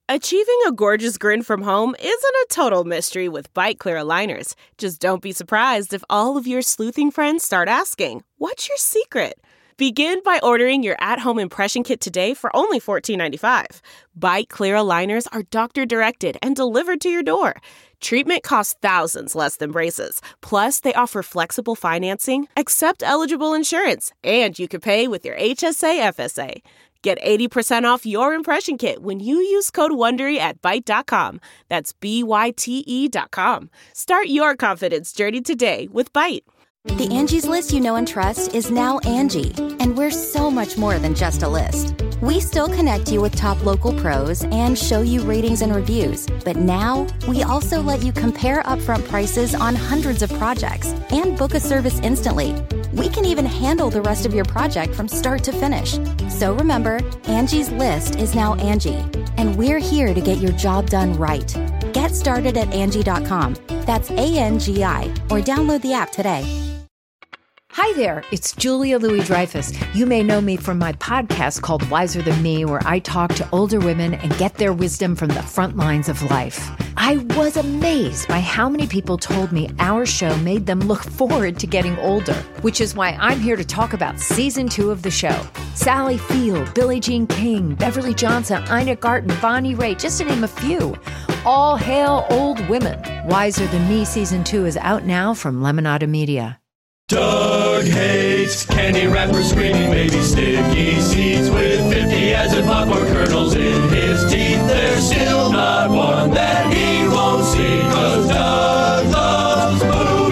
Achieving a gorgeous grin from home isn't a total mystery with Byte Clear aligners. Just don't be surprised if all of your sleuthing friends start asking, "What's your secret?" Begin by ordering your at-home impression kit today for only $14.95. Byte Clear aligners are doctor-directed and delivered to your door. Treatment costs thousands less than braces. Plus, they offer flexible financing, accept eligible insurance, and you can pay with your HSA FSA. Get 80% off your impression kit when you use code WONDERY at Byte.com. That's BYTE.com. Start your confidence journey today with Byte. The Angie's List you know and trust is now Angie, and we're so much more than just a list. We still connect you with top local pros and show you ratings and reviews, but now we also let you compare upfront prices on hundreds of projects and book a service instantly. We can even handle the rest of your project from start to finish. So remember, Angie's List is now Angie, and we're here to get your job done right. Get started at Angie.com. That's ANGI, or download the app today. Hi there, it's Julia Louis-Dreyfus. You may know me from my podcast called Wiser Than Me, where I talk to older women and get their wisdom from the front lines of life. I was amazed by how many people told me our show made them look forward to getting older, which is why I'm here to talk about season 2 of the show. Sally Field, Billie Jean King, Beverly Johnson, Ina Garten, Bonnie Raitt, just to name a few. All hail old women. Wiser Than Me season 2 is out now from Lemonada Media. Doug hates candy wrappers, screaming baby sticky seeds with 50 acid popcorn kernels in his teeth. There's still not one that he won't see, 'cause Doug loves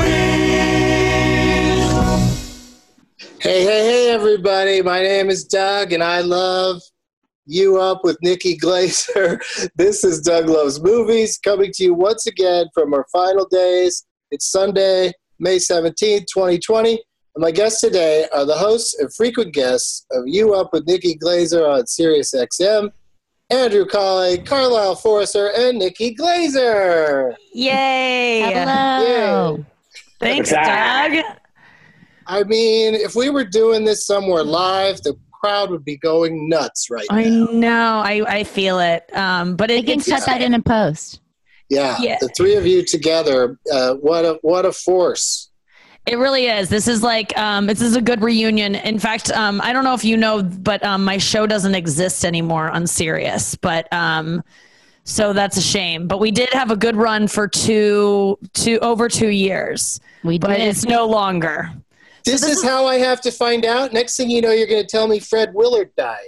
movies. Hey, everybody. My name is Doug, and I love You Up with Nikki Glazer. This is Doug Loves Movies, coming to you once again from our final days. It's Sunday, May 17th, 2020. And my guests today are the hosts and frequent guests of You Up with Nikki Glazer on Sirius XM, Andrew Colley, Carlisle Forrester, and Nikki Glazer. Yay! Hello. Yay. Thanks, Doug. I mean, if we were doing this somewhere live, the crowd would be going nuts right now. I know. I feel it. But We can cut that in a post. Yeah, the three of you together, what a force. It really is. This is like, this is a good reunion. In fact, I don't know if you know, but my show doesn't exist anymore on Sirius. But so that's a shame. But we did have a good run for over 2 years. But it's no longer. This is how I have to find out. Next thing you know, you're going to tell me Fred Willard died.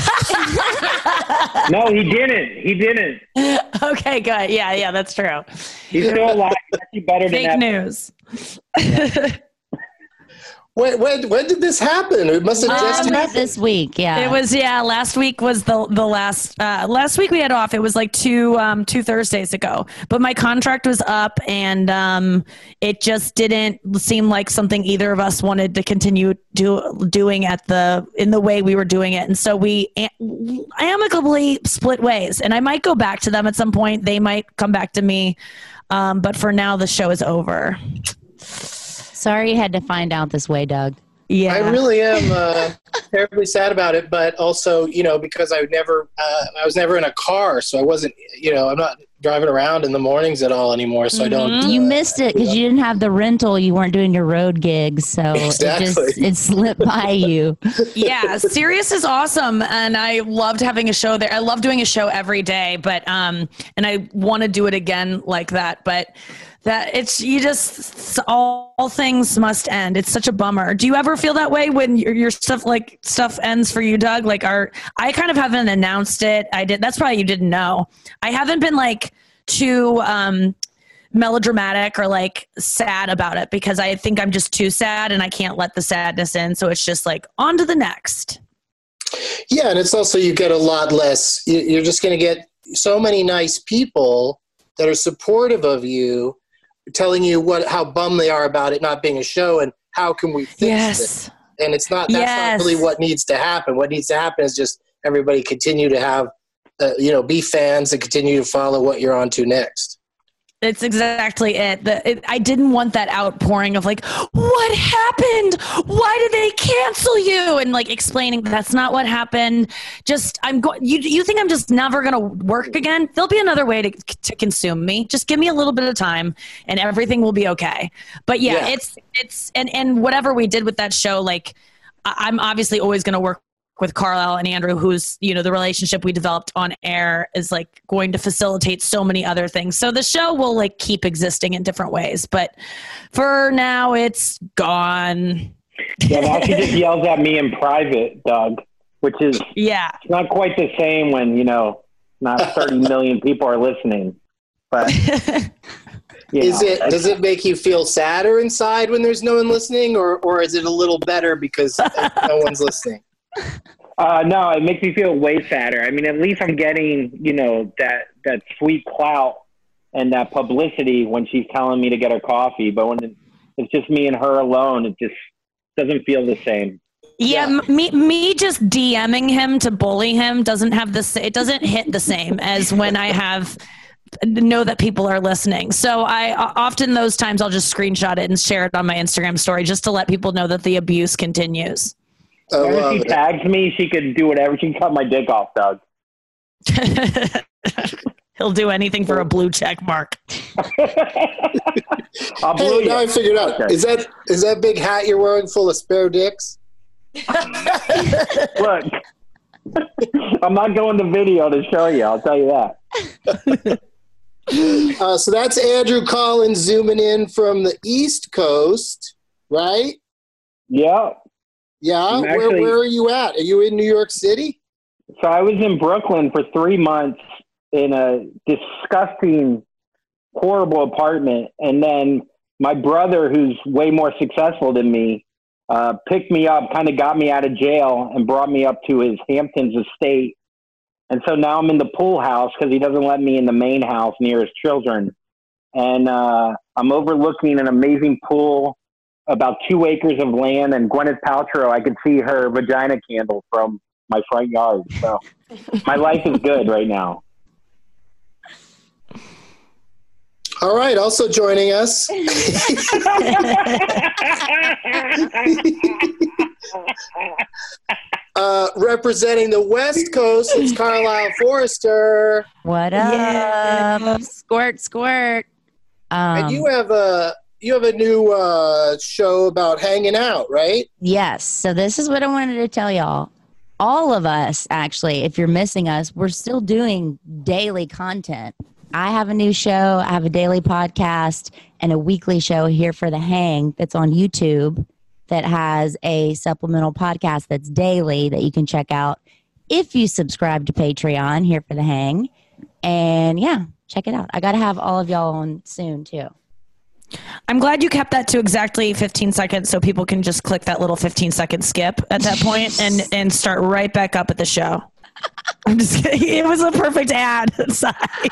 No, he didn't. Okay, good. Yeah, that's true. He's still alive. That's better than Fake news. When did this happen? It must have just happened this week. Yeah, it was. Yeah, last week was the last. Last week we had off. It was like two Thursdays ago. But my contract was up, and it just didn't seem like something either of us wanted to continue doing in the way we were doing it. And so we amicably split ways. And I might go back to them at some point. They might come back to me. But for now, the show is over. Sorry you had to find out this way, Doug. Yeah, I really am terribly sad about it, but also, because I was never in a car, so I wasn't, I'm not driving around in the mornings at all anymore, so I don't. You missed it because you didn't have the rental. You weren't doing your road gigs, so exactly. it slipped by you. Yeah, Sirius is awesome, and I loved having a show there. I love doing a show every day, but and I want to do it again like that, but. That all things must end. It's such a bummer. Do you ever feel that way when your stuff ends for you, Doug? I kind of haven't announced it. I did. That's probably you didn't know. I haven't been too melodramatic or sad about it because I think I'm just too sad and I can't let the sadness in. So it's just on to the next. Yeah, and it's also you get a lot less. You're just going to get so many nice people that are supportive of you. Telling you how bummed they are about it not being a show and how can we fix it. And that's not really what needs to happen. What needs to happen is just everybody continue to have, be fans and continue to follow what you're on to next. It's exactly it. I didn't want that outpouring of like, what happened? Why did they cancel you? And like explaining that's not what happened. Just you think I'm just never gonna work again? There'll be another way to consume me. Just give me a little bit of time, and everything will be okay. But yeah. it's and whatever we did with that show, like I'm obviously always gonna work with Carlisle and Andrew, who's, the relationship we developed on air is like going to facilitate so many other things. So the show will like keep existing in different ways, but for now it's gone. Yeah, now she just yells at me in private, Doug, which is it's not quite the same when, not 30 million people are listening, but does it make you feel sadder inside when there's no one listening, or is it a little better because no one's listening? No, it makes me feel way sadder. I mean, at least I'm getting, that sweet clout and that publicity when she's telling me to get her coffee. But when it's just me and her alone, it just doesn't feel the same. Yeah, me just DMing him to bully him doesn't have this. It doesn't hit the same as when I know that people are listening. So I often those times I'll just screenshot it and share it on my Instagram story just to let people know that the abuse continues. If she tags me, she could do whatever. She can cut my dick off, Doug. He'll do anything for a blue check mark. Now I figured out. Okay. Is that big hat you're wearing full of spare dicks? Look, I'm not going to video to show you. I'll tell you that. So that's Andrew Collins zooming in from the East Coast, right? Yeah. Yeah, where are you at? Are you in New York City? So I was in Brooklyn for 3 months in a disgusting, horrible apartment. And then my brother, who's way more successful than me, picked me up, kind of got me out of jail and brought me up to his Hamptons estate. And so now I'm in the pool house because he doesn't let me in the main house near his children. And I'm overlooking an amazing pool, about 2 acres of land, and Gwyneth Paltrow, I could see her vagina candle from my front yard. So my life is good right now. All right. Also joining us. Representing the West Coast, it's Carlisle Forrester. What up? Yeah. Squirt. And you have a new show about hanging out, right? Yes. So this is what I wanted to tell y'all. All of us, actually, if you're missing us, we're still doing daily content. I have a new show. I have a daily podcast and a weekly show here for the Hang that's on YouTube that has a supplemental podcast that's daily that you can check out if you subscribe to Patreon here for the Hang. And yeah, check it out. I got to have all of y'all on soon too. I'm glad you kept that to exactly 15 seconds so people can just click that little 15-second skip at that point and start right back up at the show. I'm just kidding. It was a perfect ad size.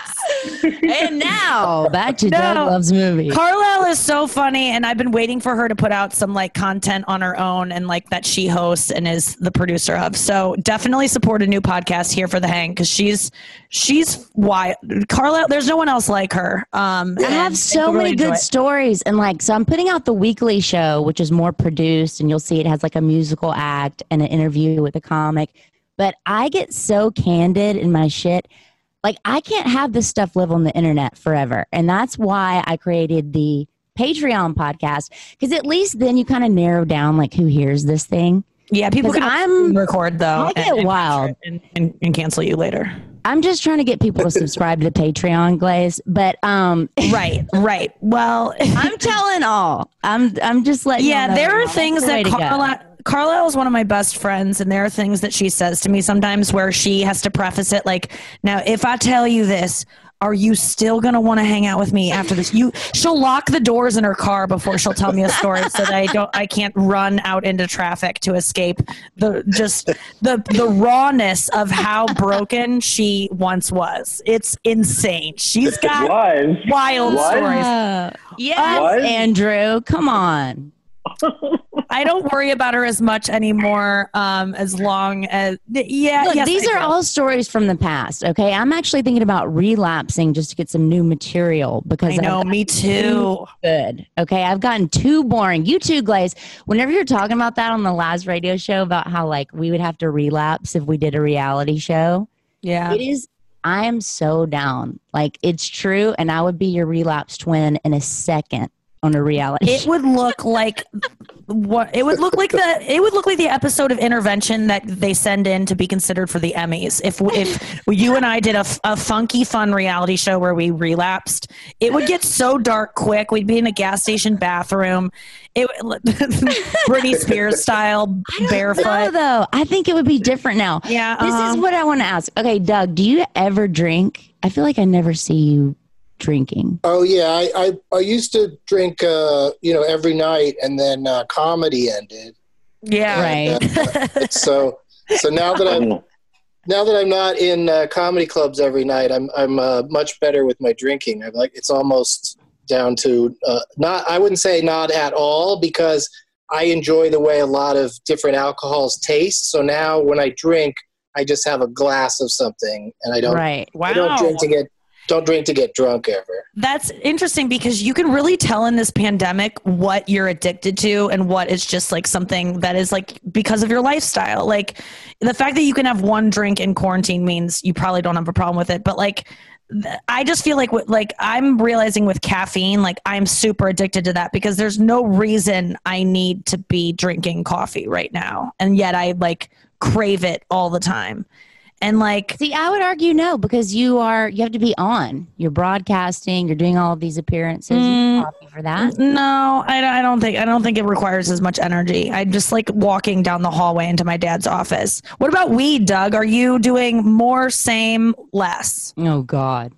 And now back to Doug Loves Movies. Carlisle is so funny, and I've been waiting for her to put out some like content on her own and like that she hosts and is the producer of. So definitely support a new podcast here for the Hang because she's wild. Carlisle, there's no one else like her. I have so many good stories, and so I'm putting out the weekly show, which is more produced, and you'll see it has like a musical act and an interview with a comic. But I get so candid in my shit. Like, I can't have this stuff live on the internet forever. And that's why I created the Patreon podcast. Because at least then you kind of narrow down, like, who hears this thing. Yeah, people can record, though. I get wild. And cancel you later. I'm just trying to get people to subscribe to Patreon, Glaze. But, Right. Well, I'm telling all. I'm just letting you know. There are things that Carlisle is one of my best friends, and there are things that she says to me sometimes where she has to preface it like, now, if I tell you this, are you still going to want to hang out with me after this? She'll lock the doors in her car before she'll tell me a story so that I can't run out into traffic to escape the rawness of how broken she once was. It's insane. She's got wild stories. Yes, Andrew, come on. I don't worry about her as much anymore. As long as Look, these are all stories from the past. Okay, I'm actually thinking about relapsing just to get some new material because I know, me too. Good. Okay, I've gotten too boring. You too, Glaze. Whenever you're talking about that on the last radio show about how like we would have to relapse if we did a reality show. Yeah, it is. I am so down. Like it's true, and I would be your relapse twin in a second on a reality show. It would look like it would look like the episode of Intervention that they send in to be considered for the Emmys. If you and I did a funky fun reality show where we relapsed, it would get so dark quick. We'd be in a gas station bathroom. Britney Spears style, barefoot. No, though. I think it would be different now. Yeah. This is what I want to ask. Okay, Doug, do you ever drink? I feel like I never see you drinking. Oh yeah, I used to drink every night, and then comedy ended. Yeah, right. So now that I'm not in comedy clubs every night, I'm much better with my drinking. I'm like, it's almost down to I wouldn't say not at all, because I enjoy the way a lot of different alcohols taste. So now when I drink, I just have a glass of something, and I don't. Right. Wow. I don't drink to get drunk ever. That's interesting because you can really tell in this pandemic what you're addicted to and what is just like something that is like because of your lifestyle. Like the fact that you can have one drink in quarantine means you probably don't have a problem with it. But like, I just feel like I'm realizing with caffeine, like I'm super addicted to that because there's no reason I need to be drinking coffee right now. And yet I like crave it all the time. And like, see, I would argue no, because you have to be on. You're broadcasting. You're doing all of these appearances. You need coffee for that. No, I don't think it requires as much energy. I just like walking down the hallway into my dad's office. What about weed, Doug? Are you doing more, same, less? Oh God.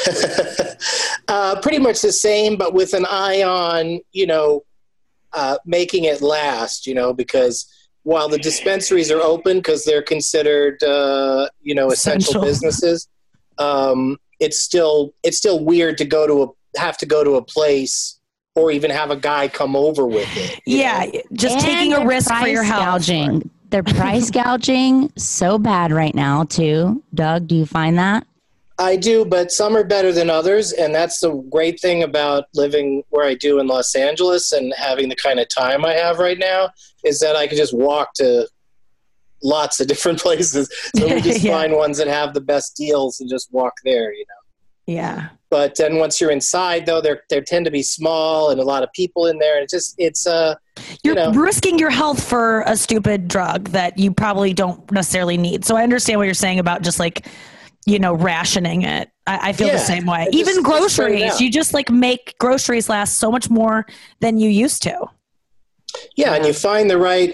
Pretty much the same, but with an eye on making it last. Because while the dispensaries are open because they're considered, essential businesses, it's still weird to have to go to a place or even have a guy come over with it. Yeah, just taking a risk for your health. Gouging. They're price gouging so bad right now too. Doug, do you find that? I do, but some are better than others, and that's the great thing about living where I do in Los Angeles and having the kind of time I have right now is that I can just walk to lots of different places. So we just find ones that have the best deals and just walk there, Yeah. But then once you're inside, though, they tend to be small and a lot of people in there. You're risking your health for a stupid drug that you probably don't necessarily need. So I understand what you're saying about just like, rationing it. I feel the same way. Even groceries, you just like make groceries last so much more than you used to. Yeah, and you find the right,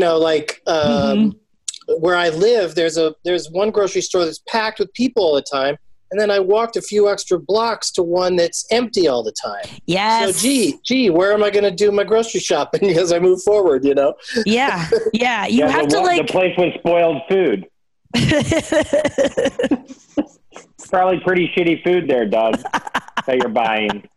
where I live, there's one grocery store that's packed with people all the time, and then I walked a few extra blocks to one that's empty all the time. Yes. So gee, where am I going to do my grocery shopping as I move forward? Yeah. You have to the place with spoiled food. Probably pretty shitty food there, Doug, that you're buying.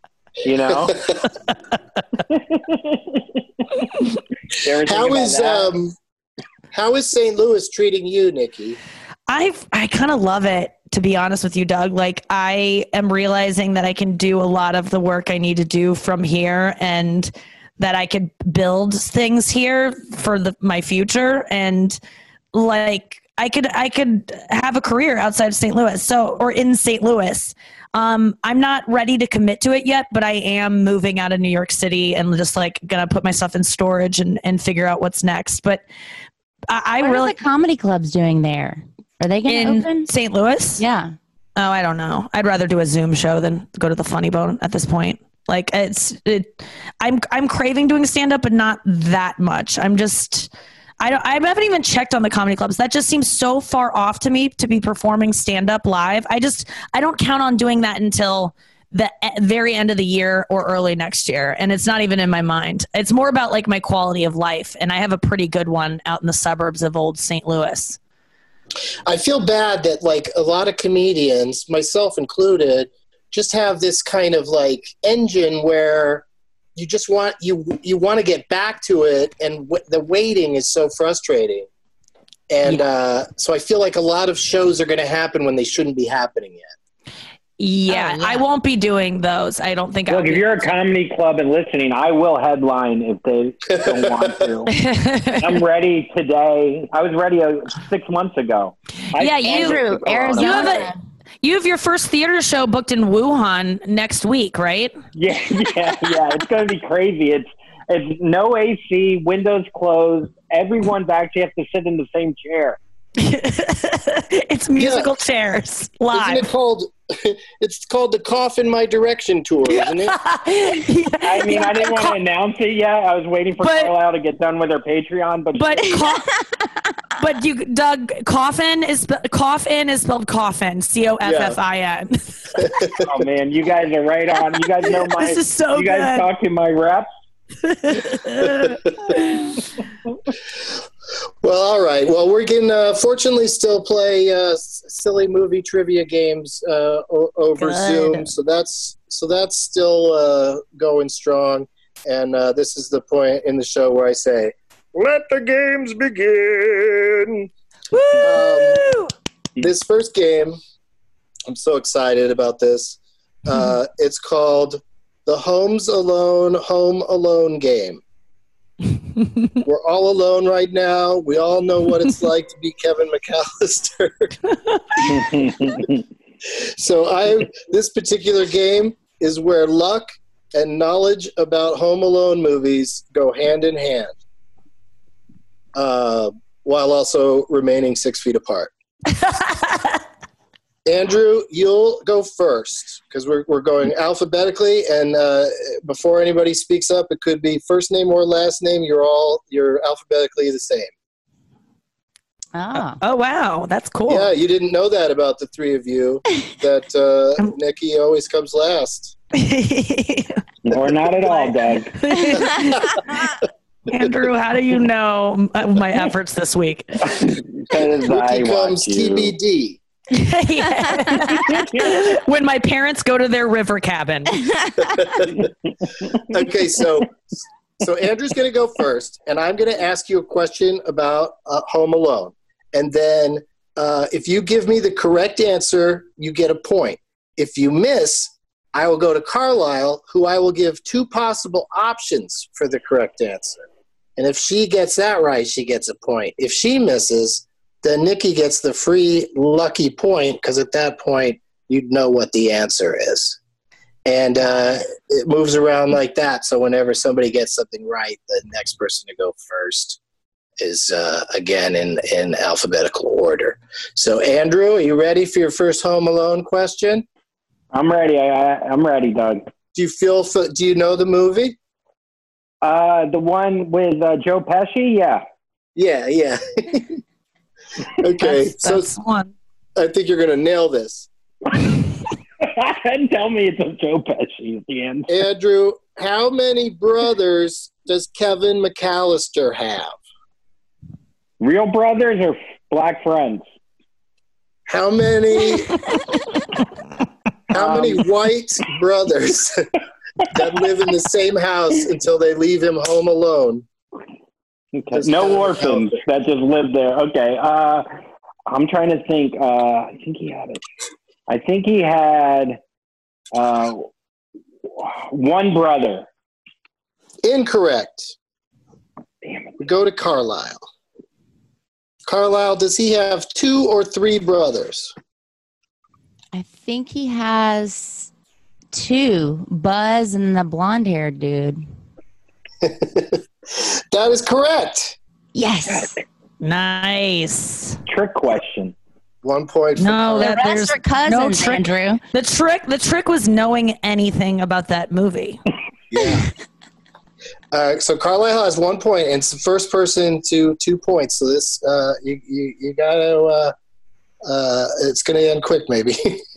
How is St. Louis treating you, Nikki? I kind of love it, to be honest with you, Doug. Like I am realizing that I can do a lot of the work I need to do from here, and that I could build things here for my future, and like. I could have a career outside of St. Louis, or in St. Louis. I'm not ready to commit to it yet, but I am moving out of New York City and just like gonna put my stuff in storage and figure out what's next. But what are the comedy clubs doing there? Are they going to open? St. Louis? Yeah. Oh, I don't know. I'd rather do a Zoom show than go to the Funny Bone at this point. Like I'm craving doing stand up, but not that much. I haven't even checked on the comedy clubs. That just seems so far off to me to be performing stand-up live. I don't count on doing that until the very end of the year or early next year. And it's not even in my mind. It's more about like my quality of life. And I have a pretty good one out in the suburbs of old St. Louis. I feel bad that like a lot of comedians, myself included, just have this kind of like engine where you just want you want to get back to it, and the waiting is so frustrating. And so I feel like a lot of shows are going to happen when they shouldn't be happening yet. Yeah, I won't be doing those. I don't think. Look, if you're a comedy club and listening, I will headline if they don't want to. I'm ready today. I was ready 6 months ago. Andrew, Arizona. You have your first theater show booked in Wuhan next week, right? Yeah. It's going to be crazy. It's no AC, windows closed. Everyone's actually has to sit in the same chair. It's musical chairs live. Isn't it called? It's called the Cough in My Direction tour, isn't it? I mean, I didn't want to announce it yet. I was waiting for Carlisle to get done with her Patreon, but Doug, coffin is spelled coffin, COFFIN. Oh man, you guys are right on. You guys know my. This is so you guys good. talk to my reps. Well, all right. Well, we're going fortunately still play silly movie trivia games over Zoom, so that's still going strong. And this is the point in the show where I say, "Let the games begin." This first game, I'm so excited about this. It's called the Home Alone game. We're all alone right now. We all know what it's like to be Kevin McAllister. So this particular game is where luck and knowledge about Home Alone movies go hand in hand, while also remaining 6 feet apart. Andrew, you'll go first because we're going alphabetically, and before anybody speaks up, it could be first name or last name. You're alphabetically the same. Oh wow, that's cool. Yeah, you didn't know that about the three of you, that Nikki always comes last. Or not at all, Doug. Andrew, how do you know my efforts this week? Nikki comes TBD. When my parents go to their river cabin. Okay, so Andrew's going to go first, and I'm going to ask you a question about Home Alone. And then if you give me the correct answer, you get a point. If you miss, I will go to Carlisle, who I will give 2 possible options for the correct answer. And if she gets that right, she gets a point. If she misses, then Nikki gets the free lucky point, because at that point, you'd know what the answer is. And it moves around like that. So whenever somebody gets something right, the next person to go first is, again, in alphabetical order. So, Andrew, are you ready for your first Home Alone question? I'm ready. I'm ready, Doug. Do you know the movie? The one with Joe Pesci? Yeah. Yeah. Okay, that's one. I think you're going to nail this. Tell me it's a Joe Pesci at the end. Andrew, how many brothers does Kevin McAllister have? Real brothers or black friends? How many white brothers that live in the same house until they leave him home alone? Okay. No orphans that just live there. Okay. I'm trying to think. I think he had it. I think he had one brother. Incorrect. Damn it. We go to Carlisle. Carlisle, does he have 2 or 3 brothers? I think he has 2, Buzz and the blonde-haired dude. That is correct. Yes. Nice. Trick question. 1 point. No, The rest are cousins, no trick. Andrew. The trick was knowing anything about that movie. Yeah. So Carlisle has 1 point, and it's the first person to 2 points. So this, you gotta. It's gonna end quick, maybe.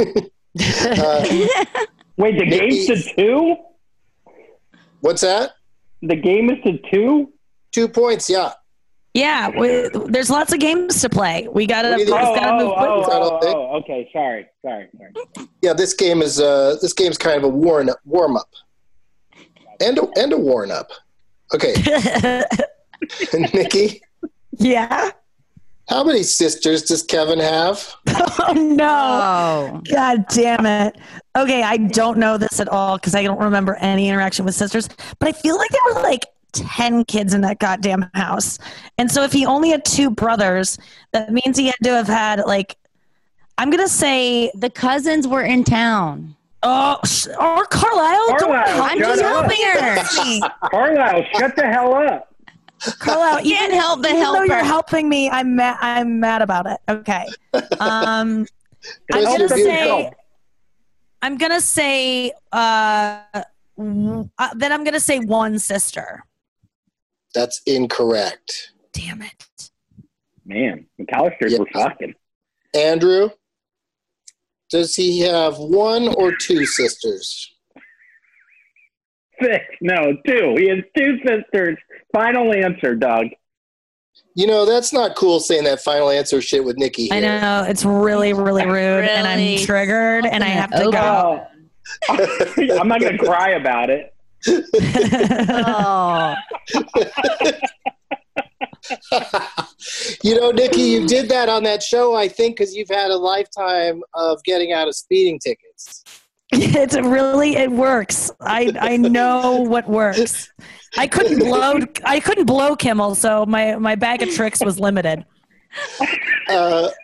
Wait, the game's to 2? What's that? The game is to 2? 2 points, yeah. Yeah, there's lots of games to play. We gotta move quick. Okay. Sorry. Yeah, this game's kind of a warm up. And a worn up. Okay. Nikki? Yeah. How many sisters does Kevin have? Oh, no. God damn it. Okay, I don't know this at all because I don't remember any interaction with sisters, but I feel like there were like 10 kids in that goddamn house. And so if he only had 2 brothers, that means he had to have had like, I'm going to say the cousins were in town. Oh, or Carlisle. I'm just helping her. Carlisle, shut the hell up. Carlisle, you can't help but help though her. You're helping me. I'm mad about it. Okay. I'm gonna say. Then I'm gonna say 1 sister. That's incorrect. Damn it. Man, McAllister's were fucking. Andrew, does he have 1 or 2 sisters? 6. No, 2. He has 2 sisters. Final answer, Doug. You know, that's not cool saying that final answer shit with Nikki here. I know. It's really, really rude. And I'm triggered and I have to go. I'm not going to cry about it. Oh. You know, Nikki, you did that on that show, I think, because you've had a lifetime of getting out of speeding tickets. It works. I know what works. I couldn't blow Kimmel, so my bag of tricks was limited. I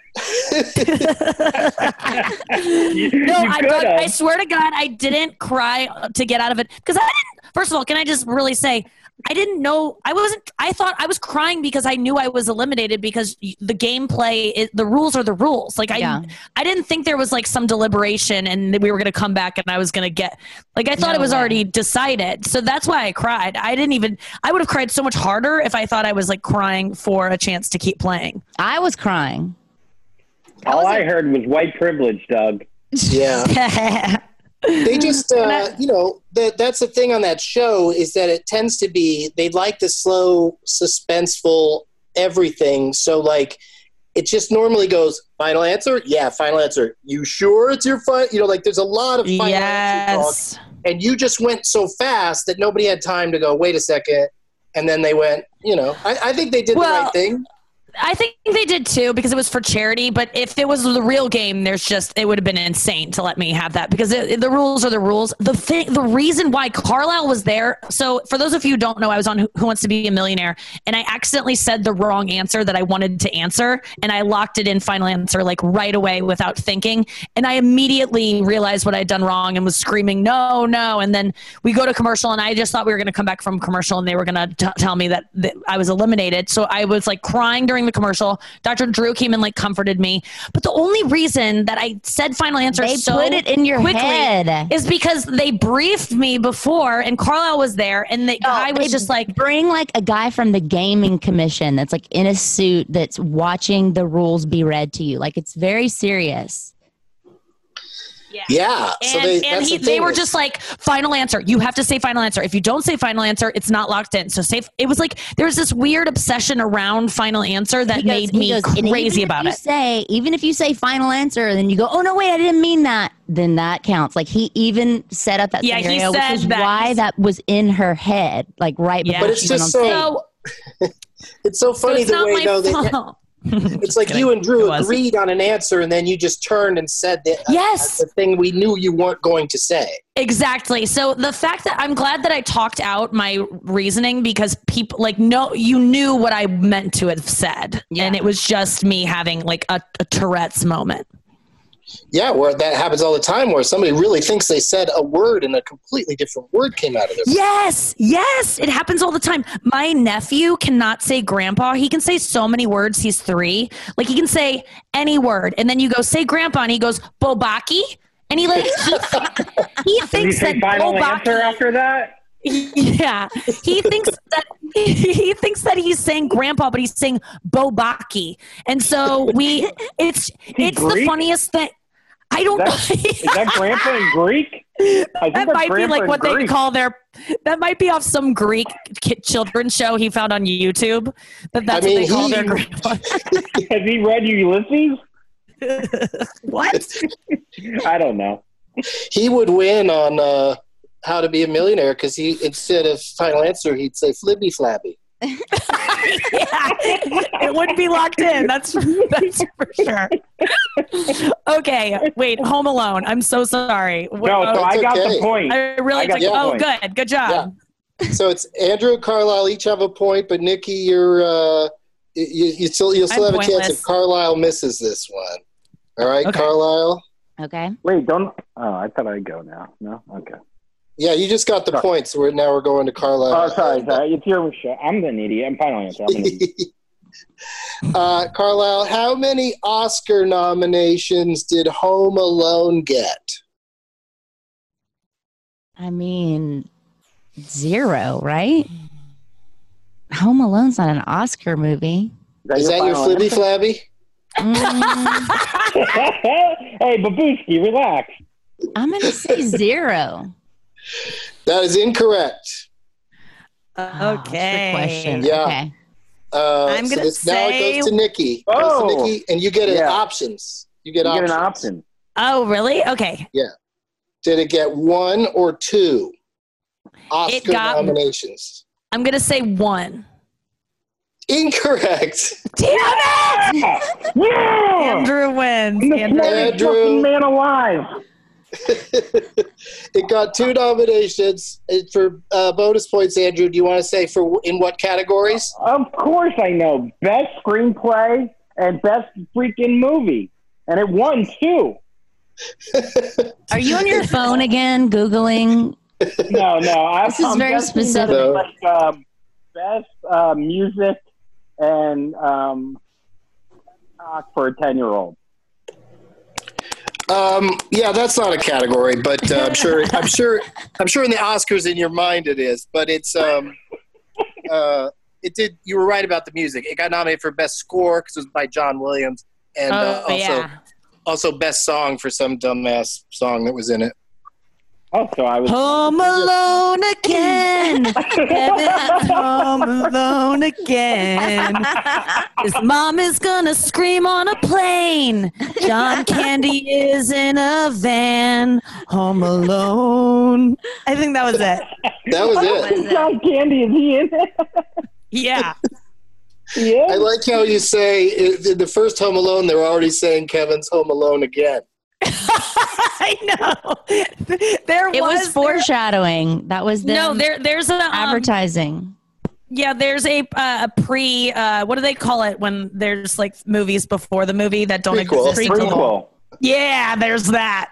swear to God, I didn't cry to get out of it because I didn't. First of all, can I just really say, I didn't know. I thought I was crying because I knew I was eliminated because the gameplay, the rules are the rules. Like I didn't think there was like some deliberation and we were going to come back and I was going to get like, I thought it was already decided. So that's why I cried. I would have cried so much harder if I thought I was like crying for a chance to keep playing. I was crying. All I heard was white privilege, Doug. Yeah. They just, you know, that's the thing on that show is that it tends to be, they like the slow, suspenseful everything. So, like, it just normally goes, final answer? Yeah, final answer. You sure it's your final? You know, like, there's a lot of final answer talk. And you just went so fast that nobody had time to go, wait a second. And then they went, you know, I think they did the right thing. I think they did too because it was for charity. But if it was the real game, it would have been insane to let me have that because the rules are the rules. The reason why Carlisle was there. So for those of you who don't know, I was on Who Wants to Be a Millionaire, and I accidentally said the wrong answer that I wanted to answer, and I locked it in final answer like right away without thinking, and I immediately realized what I'd done wrong and was screaming no. And then we go to commercial, and I just thought we were going to come back from commercial, and they were going to tell me that I was eliminated. So I was like crying during the commercial. Dr. Drew came and like comforted me. But the only reason that I said final answer put it in your head is because they briefed me before and Carlisle was there and I was just like, bring like a guy from the gaming commission that's like in a suit that's watching the rules be read to you. Like it's very serious. Yeah. So they were just like, final answer. You have to say final answer. If you don't say final answer, it's not locked in. So it was like, there was this weird obsession around final answer that made me crazy about it. Even if you say final answer, then you go, oh no, wait, I didn't mean that. Then that counts. Like he even set up that scenario, which is why that was in her head. Like right before. But it's just so, it's so funny the way though it's like you and Drew agreed on an answer and then you just turned and said that the thing we knew you weren't going to say. Exactly. So the fact that I'm glad that I talked out my reasoning because people like, no, you knew what I meant to have said. Yeah. And it was just me having like a Tourette's moment. Yeah, where that happens all the time where somebody really thinks they said a word and a completely different word came out of their mouth. Yes, it happens all the time. My nephew cannot say grandpa. He can say so many words. He's 3. Like he can say any word. And then you go, say grandpa. And he goes, Bobaki. And he he thinks that final answer after that? Yeah. He thinks that he's saying grandpa, but he's saying Bobaki. And so it's the funniest thing. I don't know. Is that grandpa in Greek? That might be like what they call that might be off some Greek children's show he found on YouTube. But that's what they call their grandpa. Has he read Ulysses? What? I don't know. He would win on How to Be a Millionaire because he, instead of Final Answer, he'd say Flibby Flabby. Yeah, it wouldn't be locked in. That's for sure. Okay, wait. Home Alone. I'm so sorry. No, so I got the point. I really took. Oh, good job. Yeah. So it's Andrew and Carlisle each have a point, but Nikki, you'll still have a chance if Carlisle misses this one. All right, okay. Carlisle. Okay. Wait, don't. Oh, I thought I'd go now. No, okay. Yeah, you just got the points. So now we're going to Carlisle. Oh, sorry. It's your show. I'm an idiot. I'm Final Answer. I'm an idiot. Carlisle, how many Oscar nominations did Home Alone get? I mean, 0, right? Home Alone's not an Oscar movie. Is that your Flibby Flabby? Hey, Babushki, relax. I'm going to say 0. That is incorrect. Okay. Question. Yeah. Okay. I'm going to say... Now it goes to Nikki. And you get options. You get an option. Oh, really? Okay. Yeah. Did it get 1 or 2 Oscar nominations? I'm going to say 1. Incorrect. Damn it! Yeah! Andrew wins. Andrew. Man alive. It got 2 nominations. For bonus points, Andrew, do you want to say in what categories? Of course I know. Best screenplay and best freaking movie. And it won 2. Are you on your phone again, Googling? No. This is very specific. Like, best music and for a 10-year-old. Yeah, that's not a category, but I'm sure in the Oscars in your mind it is. But it's it did. You were right about the music. It got nominated for best score because it was by John Williams, and also best song for some dumbass song that was in it. Oh, so I was home alone again. Kevin's home alone again. His mom is gonna scream on a plane. John Candy is in a van. Home alone. I think that was it. That was it. John Candy, is he in it? Yeah. Yeah. I like how you say in the first Home Alone, they're already saying Kevin's home alone again. I know. It was foreshadowing. That was there's an advertising. Yeah, there's a pre. What do they call it when there's like movies before the movie that don't exist? Prequel. Yeah, there's that.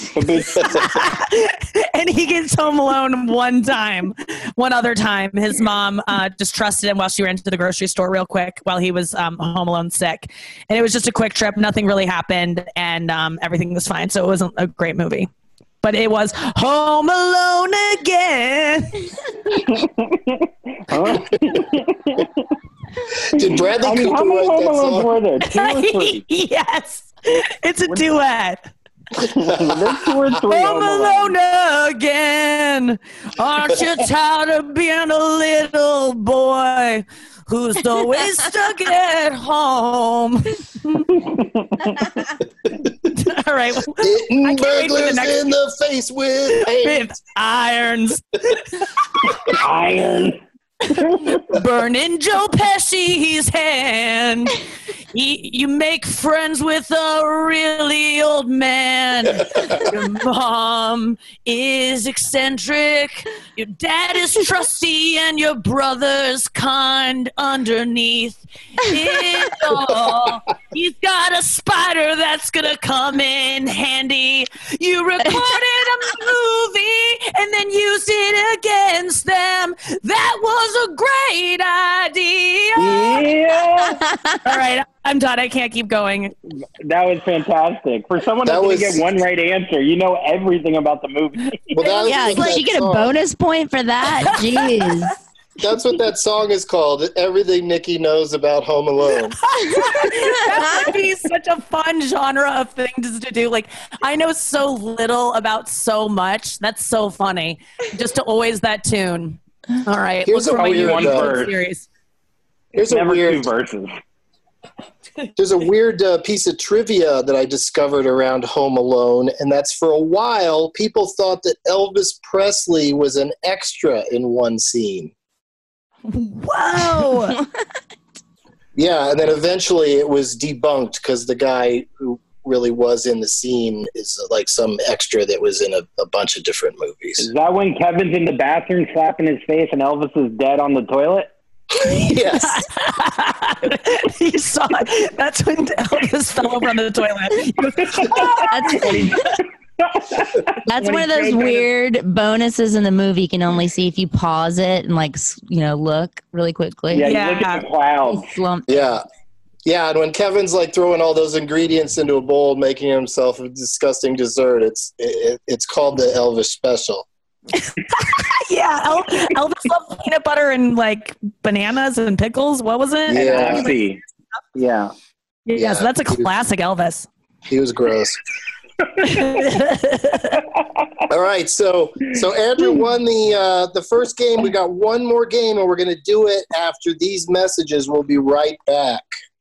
And he gets home alone one other time. His mom just trusted him while she ran to the grocery store real quick while he was home alone sick. And it was just a quick trip. Nothing really happened and everything was fine. So it wasn't a great movie. But it was Home Alone again. Did Bradley Cooper how many write Home that Alones song? were there? 2 or 3? Yes. It's a duet. There's 2 or 3 Home alone again. Aren't you tired of being a little boy who's always stuck at home? All right. Hitting burglars in the face with irons. Iron. Burning Joe Pesci's hand. You make friends with a really old man. Your mom is eccentric. Your dad is trusty, and your brother's kind underneath it all. He's got a spider that's gonna come in handy. You recorded a movie and then used it against them. That was a great idea. Yeah. All right, I'm done. I can't keep going. That was fantastic. For someone that didn't get one right answer, you know everything about the movie. Well, did she get a bonus point for that? Jeez. That's what that song is called. Everything Nikki knows about Home Alone. That would be such a fun genre of things to do. Like, I know so little about so much. That's so funny. Just to always that tune. All right. Here's a weird one verse. Here's a Never weird 2 verses. there's a weird piece of trivia that I discovered around Home Alone, and that's for a while, people thought that Elvis Presley was an extra in one scene. Whoa! Yeah, and then eventually it was debunked because the guy who really was in the scene is like some extra that was in a bunch of different movies. Is that when Kevin's in the bathroom slapping his face and Elvis is dead on the toilet? Yes. You saw it. That's when Elvis fell over on the toilet. That's one of those weird bonuses in the movie you can only see if you pause it and look really quickly. Yeah, you look at the clouds. Yeah. Yeah, and when Kevin's like throwing all those ingredients into a bowl, making himself a disgusting dessert, it's called the Elvis special. Yeah, Elvis loved peanut butter and like bananas and pickles. What was it? Yeah. Yeah, so that's a classic Elvis. He was gross. All right, so Andrew won the first game. We got one more game, and we're going to do it after these messages. We'll be right back.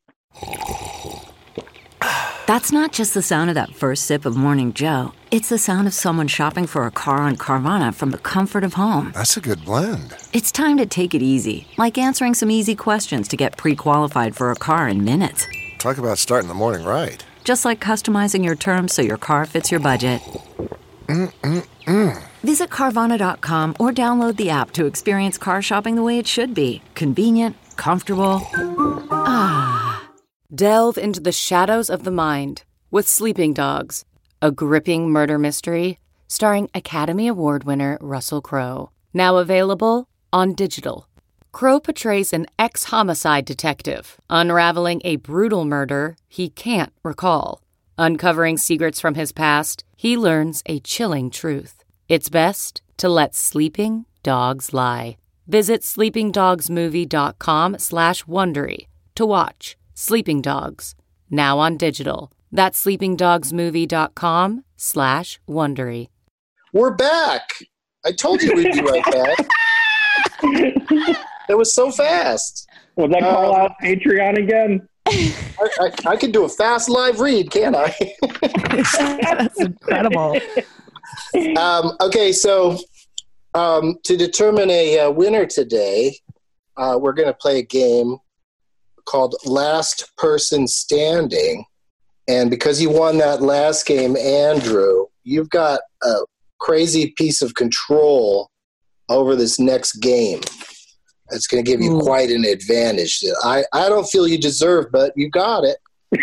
That's not just the sound of that first sip of Morning Joe. It's the sound of someone shopping for a car on Carvana from the comfort of home. That's a good blend. It's time to take it easy, like answering some easy questions to get pre-qualified for a car in minutes. Talk about starting the morning right. Just like customizing your terms so your car fits your budget. Visit Carvana.com or download the app to experience car shopping the way it should be. Convenient, comfortable. Delve into the shadows of the mind with Sleeping Dogs, a gripping murder mystery starring Academy Award winner Russell Crowe. Now available on digital. Crowe portrays an ex-homicide detective unraveling a brutal murder he can't recall. Uncovering secrets from his past, he learns a chilling truth. It's best to let sleeping dogs lie. Visit sleepingdogsmovie.com/Wondery to watch Sleeping Dogs, now on digital. That's sleepingdogsmovie.com/Wondery. We're back. I told you we'd be right back. That was so fast. Was that Carlisle's Patreon again? I can do a fast live read, can't I? That's incredible. Okay, so to determine a winner today, we're going to play a game called Last Person Standing. And because you won that last game, Andrew, you've got a crazy piece of control over this next game. It's going to give you quite an advantage that I don't feel you deserve, but you got it.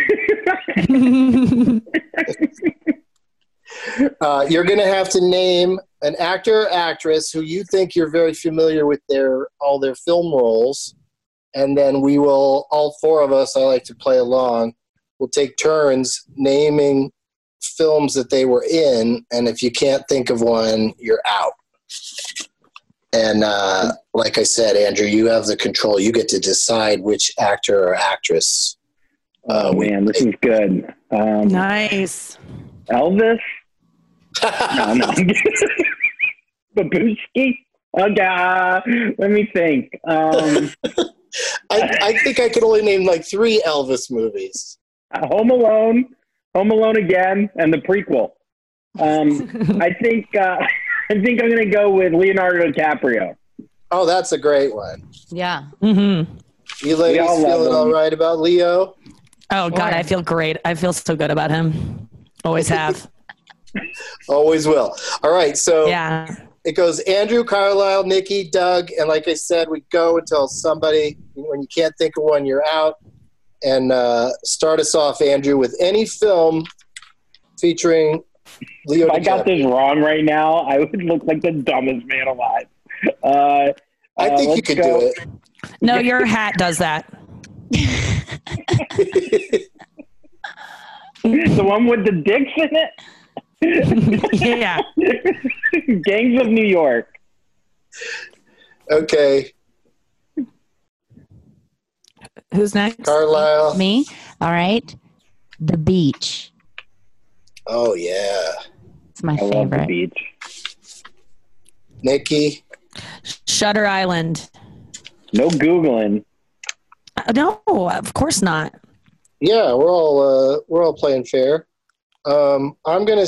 You're going to have to name an actor or actress who you think you're very familiar with all their film roles. And then we will, all four of us, I like to play along, we'll take turns naming films that they were in. And if you can't think of one, you're out. And like I said, Andrew, you have the control. You get to decide which actor or actress. Man, this is good. Nice. Elvis? No. Babushki? Okay, let me think. I think I could only name like 3 Elvis movies. Home Alone again, and the prequel. I think I'm going to go with Leonardo DiCaprio. Oh, that's a great one. Yeah. Mm-hmm. You ladies feeling all right about Leo? Oh, God, I feel great. I feel so good about him. Always have. Always will. All right, so yeah. It goes Andrew, Carlisle, Nikki, Doug, and like I said, we go until somebody, when you can't think of one, you're out. And start us off, Andrew, with any film featuring Leo DiCaprio. If I got this wrong right now, I would look like the dumbest man alive. I think you could do it. No, your hat does that. The one with the dicks in it? Yeah. Gangs of New York. Okay. Who's next? Carlisle. Me? All right. The Beach. Oh, yeah. It's my I favorite. love The Beach. Nikki. Shutter Island. No Googling. No, of course not. Yeah, we're all playing fair. I'm gonna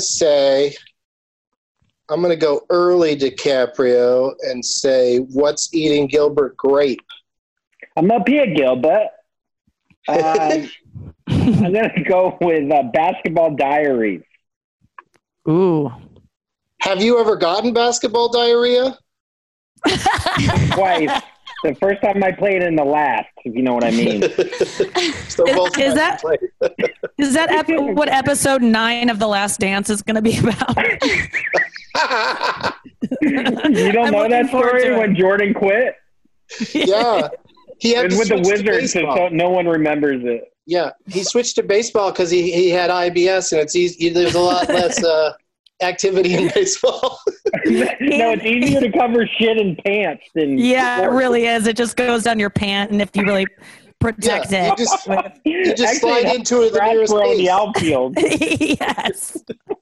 go early DiCaprio and say, "What's eating Gilbert Grape?" I'm up here, Gilbert. I'm gonna go with Basketball Diaries. Ooh. Have you ever gotten basketball diarrhea? Twice. The first time I played and the last, if you know what I mean. Is that what episode 9 of The Last Dance is going to be about? You don't know that story when Jordan quit? Yeah. He had with the Wizards, so no one remembers it. Yeah. He switched to baseball because he had IBS, and it's easy. There's a lot less activity in baseball. No, it's easier to cover shit in pants than sports. It really is. It just goes down your pant, and if you really protect it, you just slide into it the nearest base. The outfield. Yes.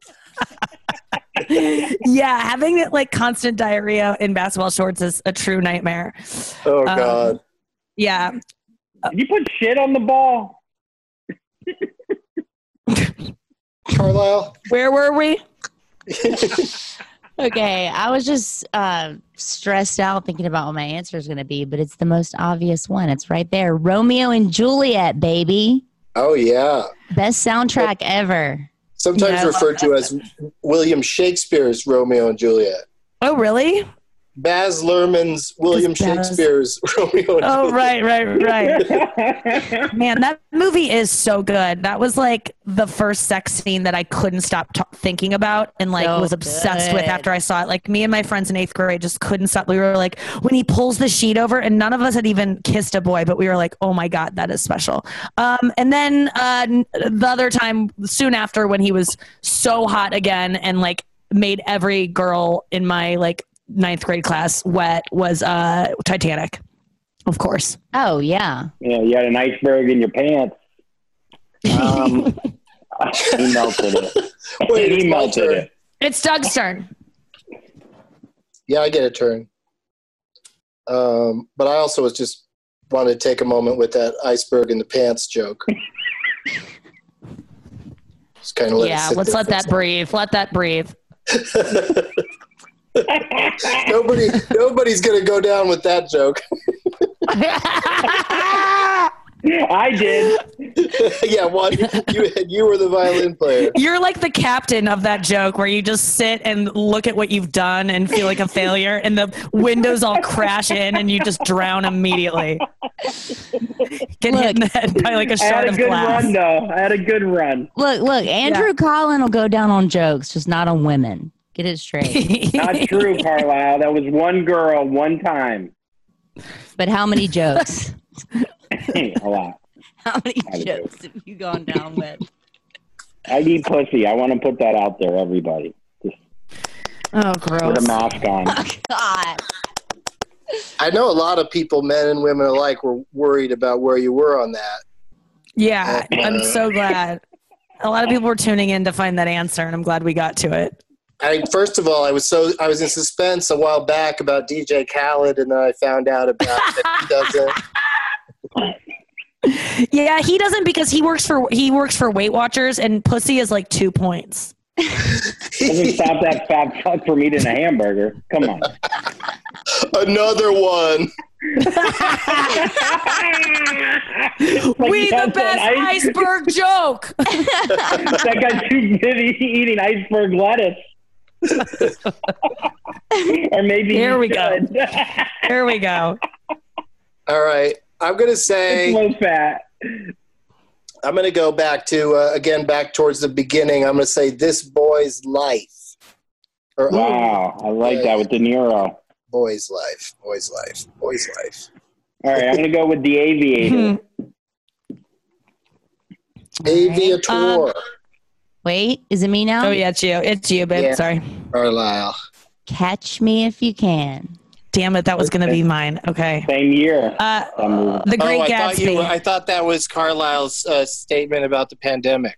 Yeah, having it like constant diarrhea in basketball shorts is a true nightmare. Oh God. Yeah. Did you put shit on the ball? Carlisle? Where were we? Okay, I was just stressed out thinking about what my answer is going to be, but it's the most obvious one. It's right there. Romeo and Juliet, baby. Oh, yeah. Best soundtrack ever. Sometimes referred to as William Shakespeare's Romeo and Juliet. Oh, really? Baz Luhrmann's William Shakespeare's Romeo and Juliet. Oh, right. Man, that movie is so good. That was like the first sex scene that I couldn't stop thinking about and like was obsessed with after I saw it. Like me and my friends in 8th grade just couldn't stop. We were like, when he pulls the sheet over, and none of us had even kissed a boy, but we were like, oh my God, that is special. And then the other time, soon after, when he was so hot again and like made every girl in my like 9th grade class wet, was Titanic, of course. Oh yeah. Yeah, you had an iceberg in your pants. He melted it. Wait, he melted it. It's Doug's turn. Yeah, I get a turn. But I also just wanted to take a moment with that iceberg in the pants joke. Just kind of let's let that breathe. Let that breathe. Nobody's gonna go down with that joke. I did. Yeah, you were the violin player. You're like the captain of that joke where you just sit and look at what you've done and feel like a failure, and the windows all crash in and you just drown immediately. Get hit in the head by like a shard of glass. I had a good run. Look, Andrew Collin will go down on jokes, just not on women. Get it straight. Not true, Carlisle. That was one girl, one time. But how many jokes? A lot. How many jokes have you gone down with? I need pussy. I want to put that out there, everybody. Just gross. Put a mask on. Oh, God. I know a lot of people, men and women alike, were worried about where you were on that. Yeah, I'm so glad. A lot of people were tuning in to find that answer, and I'm glad we got to it. First of all, I was in suspense a while back about DJ Khaled, and then I found out about that he doesn't. Yeah, he doesn't because he works for Weight Watchers, and pussy is like 2 points. Doesn't stop that fat fuck from eating a hamburger. Come on. Another one. We the best iceberg joke. That guy's too busy eating iceberg lettuce. Or maybe Here we go. Here we go. All right. I'm going to say it's low fat. I'm going to go back to back towards the beginning. I'm going to say This Boy's Life. Wow. I like that with De Niro. Boy's Life. All right. I'm going to go with The Aviator. Aviator. Wait, is it me now? Oh, yeah, it's you, babe. Yeah. Sorry. Carlisle. Catch Me If You Can. Damn it, that was going to be mine. Okay. Same year. The Great Gatsby. I thought that was Carlisle's statement about the pandemic.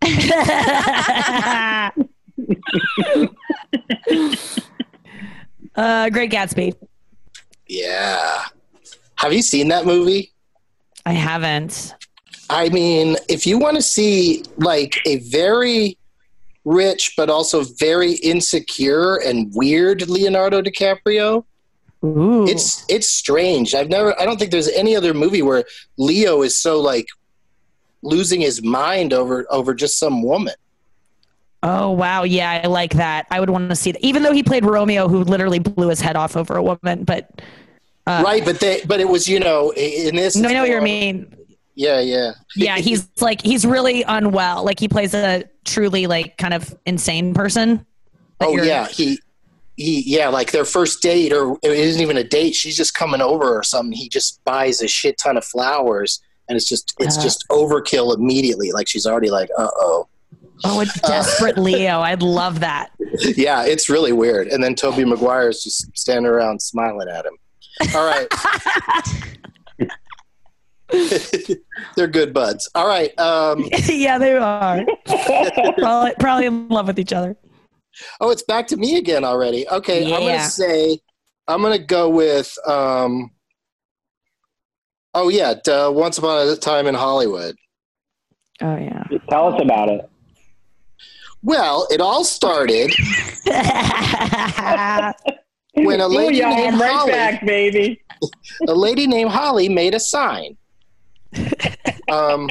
Great Gatsby. Yeah. Have you seen that movie? I haven't. I mean, if you want to see like a very rich but also very insecure and weird Leonardo DiCaprio, Ooh. it's strange. I don't think there's any other movie where Leo is so like losing his mind over just some woman. Oh, wow. Yeah, I like that. I would want to see that. Even though he played Romeo, who literally blew his head off over a woman. But right, but it was, in this. No, I know what you mean. Yeah, yeah. Yeah, he's really unwell. Like he plays a truly like kind of insane person. Oh, yeah. He like their first date, or it isn't even a date. She's just coming over or something. He just buys a shit ton of flowers, and it's just overkill immediately. Like she's already like, uh-oh. Oh, a desperate Leo. I'd love that. Yeah, it's really weird. And then Tobey Maguire's just standing around smiling at him. All right. They're good buds. All right. Yeah, they are. probably in love with each other. Oh, it's back to me again already. Okay, yeah. I'm going to go with, Once Upon a Time in Hollywood. Oh, yeah. Tell us about it. Well, it all started when a lady named Holly, back, baby. A lady named Holly made a sign. Have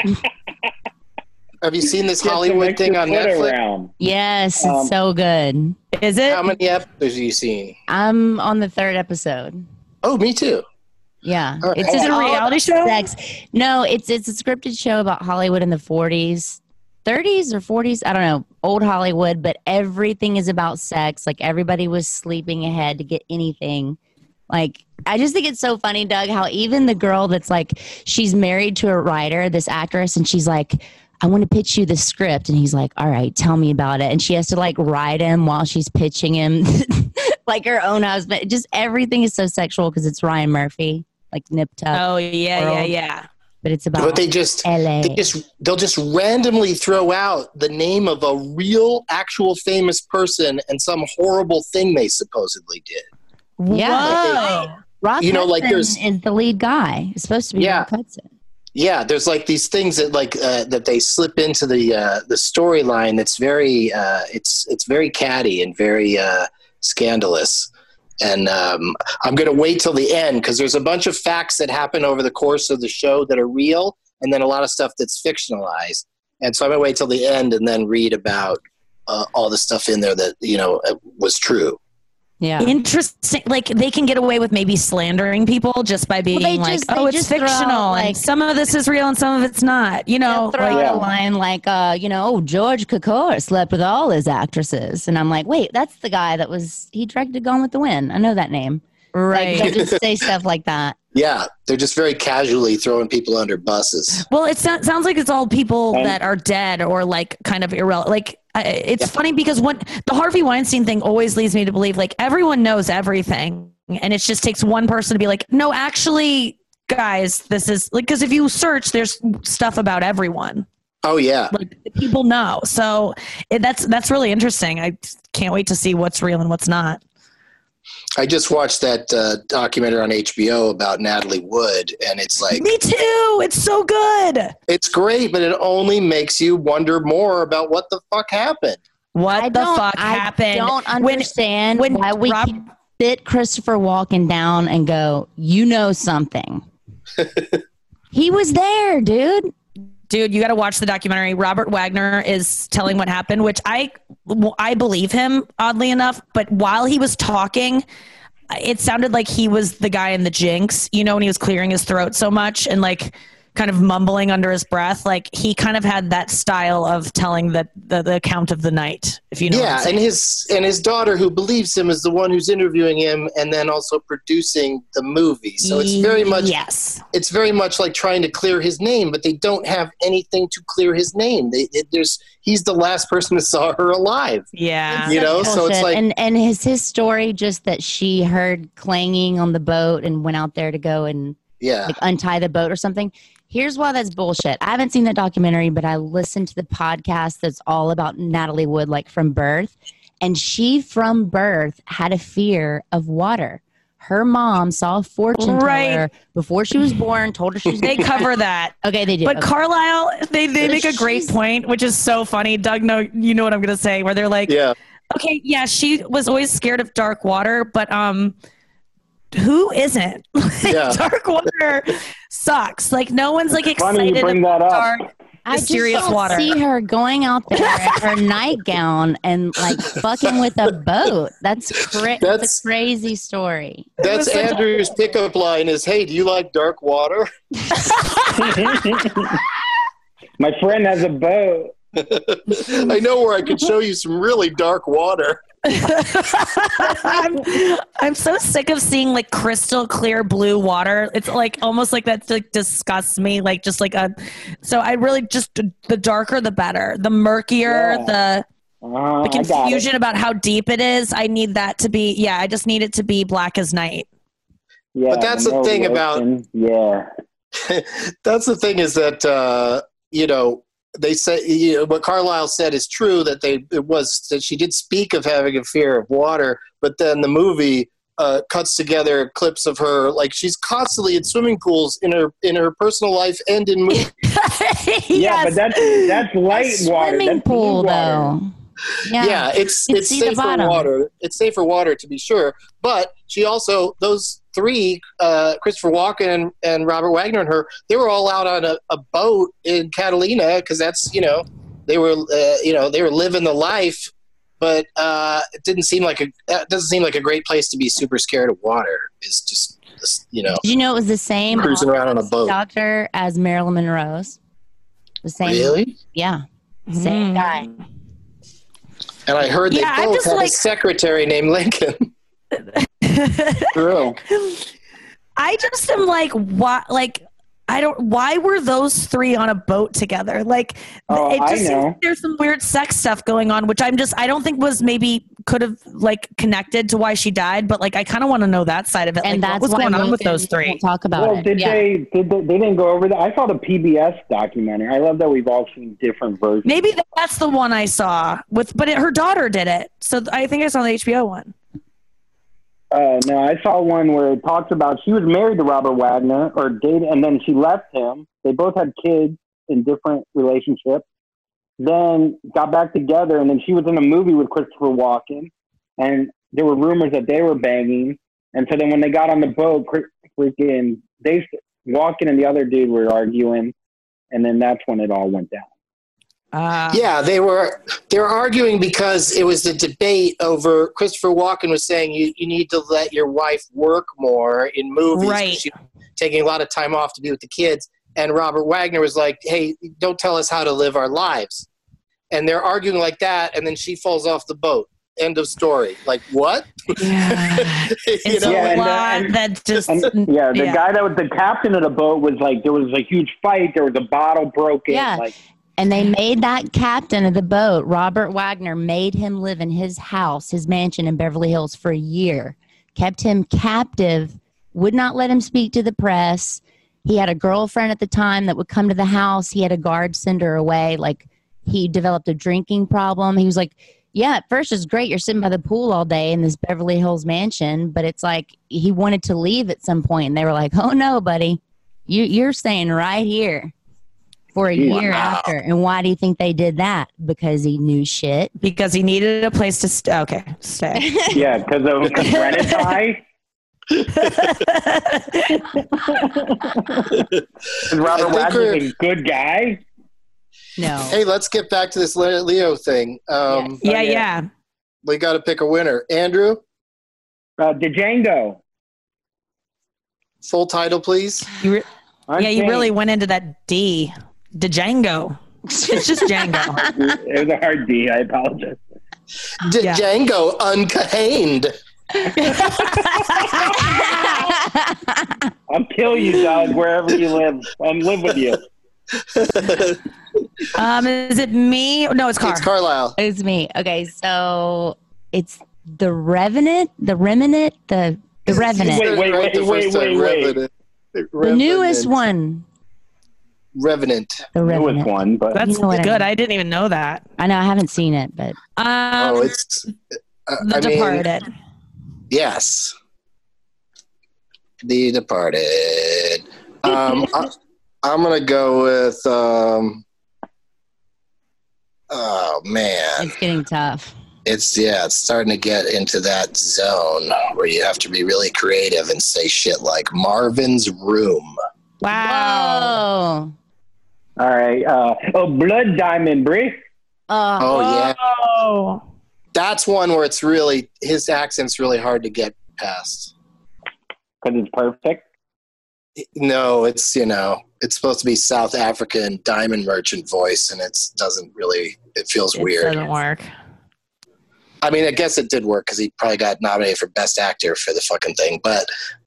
you seen this Hollywood thing on Netflix? Around. Yes, it's so good. Is it? How many episodes have you seen? I'm on the 3rd episode. Oh, me too. Yeah. Right. Is it a reality show? Sex. No, it's a scripted show about Hollywood in the 40s. 30s or 40s, I don't know, old Hollywood, but everything is about sex. Like everybody was sleeping ahead to get anything. Like, I just think it's so funny, Doug, how even the girl that's like, she's married to a writer, this actress, and she's like, I want to pitch you the script. And he's like, all right, tell me about it. And she has to like write him while she's pitching him like her own husband. Just everything is so sexual because it's Ryan Murphy, like Nip Tuck. Oh, yeah. But it's about but LA. They'll just randomly throw out the name of a real, actual famous person and some horrible thing they supposedly did. Yeah. Rock Hudson is the lead guy. It's supposed to be Rock Hudson. Yeah, there's like these things that like that they slip into the storyline that's very it's very catty and very scandalous. And I'm going to wait till the end because there's a bunch of facts that happen over the course of the show that are real, and then a lot of stuff that's fictionalized. And so I'm going to wait till the end and then read about all the stuff in there that was true. Yeah, interesting. Like they can get away with maybe slandering people just by being it's fictional. And some of this is real and some of it's not. Throw out a line like, George Cukor slept with all his actresses, and I'm like, wait, that's the guy he directed Gone with the Wind. I know that name. Right? Like, they'll just say stuff like that. Yeah, they're just very casually throwing people under buses. Well, it sounds like it's all people that are dead or like kind of irrelevant. Like it's funny because when the Harvey Weinstein thing always leads me to believe like everyone knows everything, and it just takes one person to be like, no, actually, guys, this is like, because if you search, there's stuff about everyone. Oh yeah, like people know. So that's really interesting. I can't wait to see what's real and what's not. I just watched that documentary on HBO about Natalie Wood, and it's like... Me too! It's so good! It's great, but it only makes you wonder more about what the fuck happened. What the fuck happened? I don't understand why we can sit Christopher Walken down and go, you know something. He was there, dude. Dude, you got to watch the documentary. Robert Wagner is telling what happened, which I believe him, oddly enough. But while he was talking, it sounded like he was the guy in the Jinx, when he was clearing his throat so much and like kind of mumbling under his breath. Like he kind of had that style of telling the account of the night, if you know. Yeah, and his daughter, who believes him, is the one who's interviewing him and then also producing the movie. So it's very much it's very much like trying to clear his name, but they don't have anything to clear his name. He's the last person that saw her alive. Yeah, so it's like and his story just that she heard clanging on the boat and went out there to go and like untie the boat or something. Here's why that's bullshit. I haven't seen that documentary, but I listened to the podcast that's all about Natalie Wood, like from birth. And she, from birth, had a fear of water. her mom saw a fortune teller before she was born, told her she was. They cover that. Okay, they do. But okay. Carlisle, they make a great point, which is so funny. Doug, you know what I'm going to say, where they're like, okay, yeah, she was always scared of dark water, but who isn't? Dark water sucks. Like no one's like excited about dark, mysterious water. I just don't see her going out there in her nightgown and like fucking with a boat. That's a crazy story. That's Andrew's pickup line is, "Hey, do you like dark water?" My friend has a boat. I know where I could show you some really dark water. I'm so sick of seeing like crystal clear blue water. It's like almost like that like disgusts me. Like just like so I really just the darker the better. The murkier, the confusion about how deep it is. I need that to be. I just need it to be black as night. Yeah, but that's the thing about. That's the thing is that they say what Carlisle said is true, that she did speak of having a fear of water, but then the movie cuts together clips of her like she's constantly in swimming pools in her personal life and in movies. Yeah, but that's light water. Swimming pool though. Yeah, it's safer water. It's safer water to be sure, but she also those three, Christopher Walken and Robert Wagner and her, they were all out on a boat in Catalina because that's they were living the life, but it doesn't seem like a great place to be super scared of water. It's just Did you know it was the same cruising around on a boat doctor as Marilyn Monroe's? The same. Really? Yeah, same guy. And I heard they both had a secretary named Lincoln. True. I just am like, what? Like, why were those three on a boat together? Like, it just seems like there's some weird sex stuff going on, which I don't think could have like connected to why she died, but like, I kind of want to know that side of it. And like, that's what was going on with those three? Talk about it. They didn't go over that? I saw the PBS documentary. I love that we've all seen different versions. Maybe that's the one I saw but her daughter did it. So I think I saw the HBO one. No, I saw one where it talks about she was married to Robert Wagner or dated, and then she left him. They both had kids in different relationships. Then got back together, and then she was in a movie with Christopher Walken, and there were rumors that they were banging. And so then when they got on the boat, Walken and the other dude were arguing, and then that's when it all went down. They were arguing because it was the debate over Christopher Walken was saying you need to let your wife work more in movies. Right. She's taking a lot of time off to be with the kids. And Robert Wagner was like, hey, don't tell us how to live our lives. And they're arguing like that. And then she falls off the boat. End of story. Like, what? Yeah. It's a lot that just... the guy that was the captain of the boat was like, there was a huge fight. There was a bottle broken. Yeah. And they made that captain of the boat, Robert Wagner, made him live in his house, his mansion in Beverly Hills for a year, kept him captive, would not let him speak to the press. He had a girlfriend at the time that would come to the house. He had a guard send her away. Like, he developed a drinking problem. He was like, yeah, at first it's great. You're sitting by the pool all day in this Beverly Hills mansion. But it's like he wanted to leave at some point. And they were like, oh, no, buddy, you're staying right here for a year after. And why do you think they did that? Because he knew shit. Because he needed a place to stay. Okay, stay. Yeah, because of Renify. Robert Wagner's a good guy. No. Hey, let's get back to this Leo thing. Yeah. We got to pick a winner. Andrew? Django. Full title, please. You really went into that D. Django. It's just Django. It was a hard D. I apologize. Django uncained. I'll kill you, Doug, wherever you live. I'll live with you. Is it me? No, it's Carl. It's Carlisle. It's me. Okay, so it's the Revenant. The Revenant. Wait. The newest one. Revenant. The Revenant. Newest one, but that's good. I didn't even know that. I know. I haven't seen it, but it's The Departed. Yes. The Departed. I'm gonna go with. Oh man, It's getting tough. it's starting to get into that zone where you have to be really creative and say shit like Marvin's Room. Wow. All right. Blood Diamond, Brie. Oh yeah, Oh. that's one where it's really his accent's really hard to get past. Because it's perfect. No, it's supposed to be South African diamond merchant voice, and it feels It weird. doesn't work. I mean, I guess it did work because he probably got nominated for Best Actor for the fucking thing, but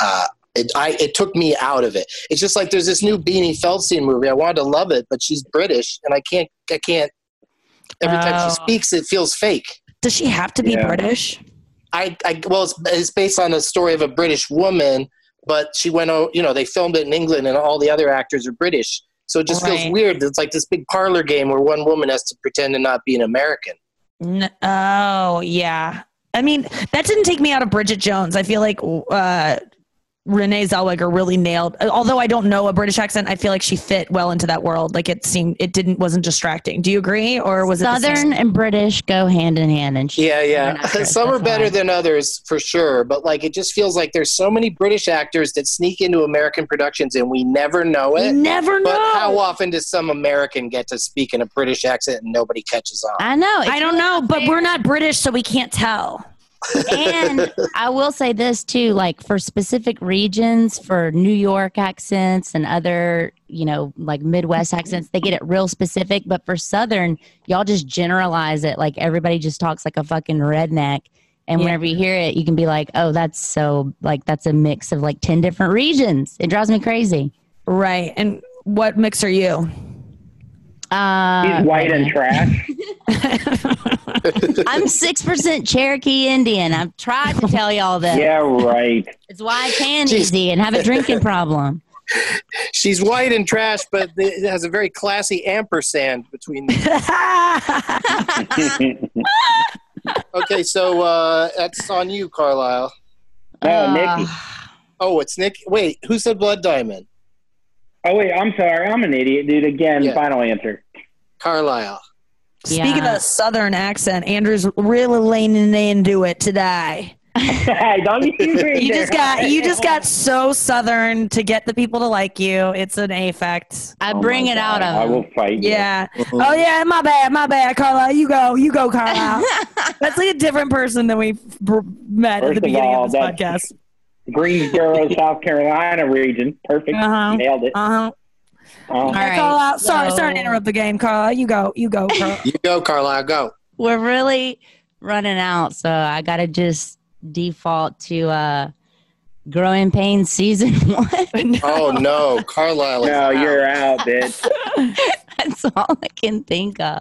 it took me out of it. It's just like there's this new Beanie Feldstein movie. I wanted to love it, but she's British, and I can't. Every time she speaks, it feels fake. Does she have to be British? Well, it's based on the story of a British woman, but she went. They filmed it in England, and all the other actors are British, so it just feels weird. It's like this big parlor game where one woman has to pretend to not be an American. Oh, yeah. I mean, that didn't take me out of Bridget Jones. I feel like Renee Zellweger really nailed. Although I don't know a British accent, I feel like she fit well into that world. Like wasn't distracting. Do you agree, or was Southern and British go hand in hand? And Some are better than others for sure, but like it just feels like there's so many British actors that sneak into American productions and we never know it. We never know. But how often does some American get to speak in a British accent and nobody catches on? I know. I don't know, but we're not British, so we can't tell. And I will say this too, like for specific regions, for New York accents and other, like Midwest accents, they get it real specific. But for Southern, y'all just generalize it. Like everybody just talks like a fucking redneck. And whenever you hear it, you can be like, oh, that's a mix of like 10 different regions. It drives me crazy. Right. And what mix are you? He's white and trash. I'm 6% Cherokee Indian. I've tried to tell y'all that. Yeah, right. It's why I can easy and have a drinking problem. She's white and trash, but it has a very classy ampersand between them. Okay, so that's on you, Carlisle. No, Nikki. Oh, it's Nick. Wait, who said Blood Diamond? Oh, wait, I'm sorry. I'm an idiot, dude. Again, final answer. Carlisle. Speaking of Southern accent, Andrew's really leaning into it today. Don't you just got so Southern to get the people to like you. It's an affect. I bring it out of I will fight you. Yeah. Oh yeah, my bad, Carlisle. You go, Carlisle. That's like a different person than we met at the beginning of this podcast. Greensboro, South Carolina region. Perfect. Nailed it. All right, Carlisle. Sorry to interrupt the game, Carlisle. You go, Carlisle. You go, Carlisle. Go. We're really running out, so I gotta just default to Growing Pains season 1. Oh no, Carlisle. No, you're out, bitch. That's all I can think of.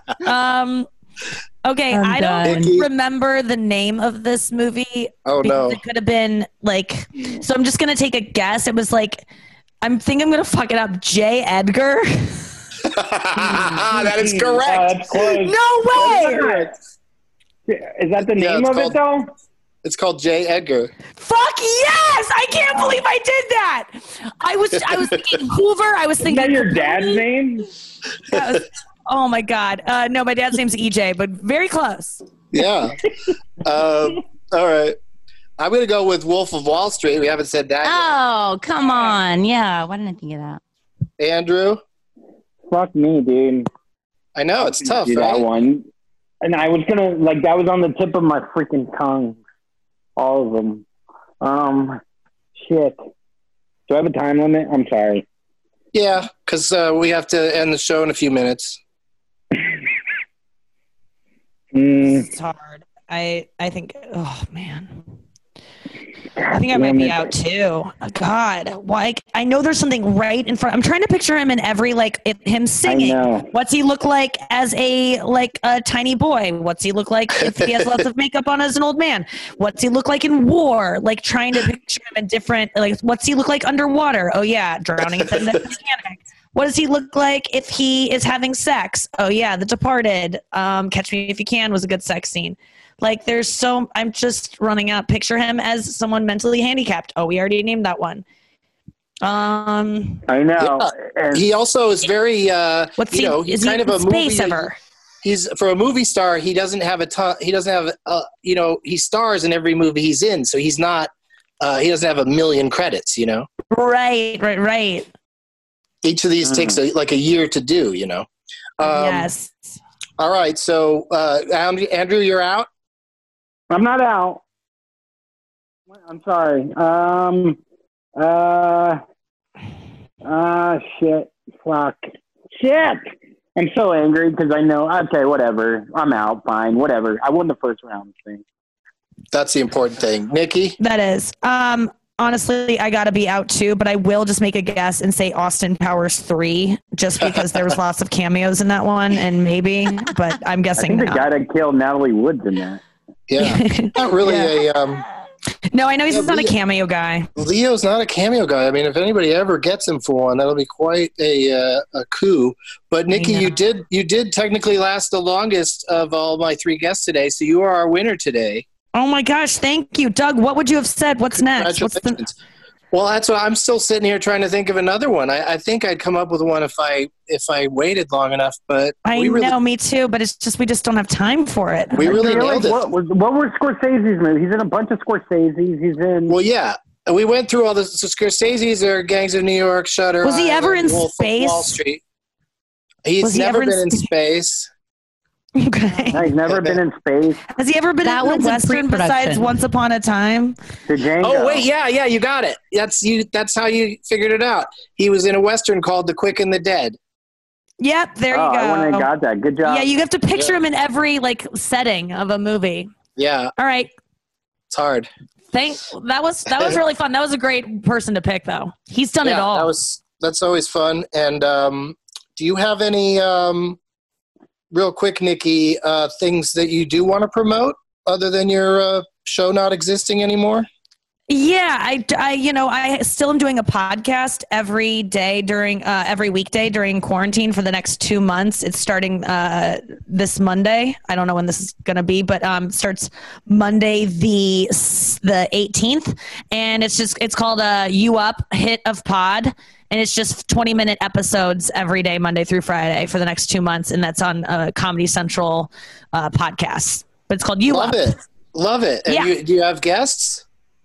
Okay, I don't remember the name of this movie. Oh no, it could have been like. So I'm just gonna take a guess. It was like, I'm gonna fuck it up. J. Edgar. That is correct. That's close. No way. Is that the name of it though? It's called J. Edgar. Fuck yes! I can't believe I did that. I was thinking Hoover. I was thinking. Is that your dad's name? Oh my God. No, my dad's name's EJ, but very close. Yeah. All right. I'm going to go with Wolf of Wall Street. We haven't said that yet. Oh, come on. Yeah. Why didn't I think of that? Andrew? Fuck me, dude. I know. It's tough, right? That one. And I was going to, that was on the tip of my freaking tongue. All of them. Shit. Do I have a time limit? I'm sorry. Yeah, because we have to end the show in a few minutes. It's hard. I think, oh man. I think I might be out too. God, like I know there's something right in front. I'm trying to picture him in every him singing. What's he look like as a tiny boy? What's he look like if he has lots of makeup on as an old man? What's he look like in war? Like trying to picture him in different. Like what's he look like underwater? Oh yeah, drowning in the Titanic. What does he look like if he is having sex? Oh yeah, The Departed. Catch Me If You Can was a good sex scene. Like I'm just running out. Picture him as someone mentally handicapped. Oh, we already named that one. I know. Yeah. And He also is very, he's is kind he of a in space movie. ever? He's for a movie star. He doesn't have a ton. He doesn't have, he stars in every movie he's in. So he's not, he doesn't have a million credits, Right. Each of these takes like a year to do, Yes. All right. So, Andrew, you're out. I'm not out. I'm sorry. Shit. Fuck. Shit. I'm so angry because I know. Okay, whatever. I'm out. Fine. Whatever. I won the first round thing. That's the important thing. Nikki? That is. Honestly, I got to be out too, but I will just make a guess and say Austin Powers 3, just because there was lots of cameos in that one, and maybe, but I'm guessing I think the guy that killed Natalie Woods in that. Yeah. Not really No, I know he's not a cameo guy. Leo's not a cameo guy. I mean, if anybody ever gets him for one, that'll be quite a coup. But Nikki, you did technically last the longest of all my 3 guests today, so you are our winner today. Oh my gosh, thank you. Doug, what would you have said? What's next? Well, that's what I'm still sitting here trying to think of another one. I think I'd come up with one if I waited long enough, but me too, but it's just we just don't have time for it. We really nailed it. What were Scorsese's movies? He's in a bunch of Scorsese's. He's in. Well, yeah. We went through all the Scorsese's or Gangs of New York, Shutter. Was he ever in Wolf space? Wall Street. He's never been in space. Okay. He's never been in space. Has he ever been in a Western besides Once Upon a Time? Oh, wait, yeah, you got it. That's how you figured it out. He was in a Western called The Quick and the Dead. Yep, there you go. I wouldn't have got that. Good job. Yeah, you have to picture him in every setting of a movie. Yeah. All right. It's hard. That was really fun. That was a great person to pick, though. He's done it all. That's always fun. And do you have any real quick, Nikki, things that you do want to promote other than your show not existing anymore? Yeah, I still am doing a podcast every day every weekday during quarantine for the next 2 months. It's starting this Monday. I don't know when this is going to be, but starts Monday the 18th, and it's called You Up Hit of Pod. And it's just 20-minute episodes every day, Monday through Friday for the next 2 months. And that's on Comedy Central podcast. But it's called You Up. Love it. And do you have guests?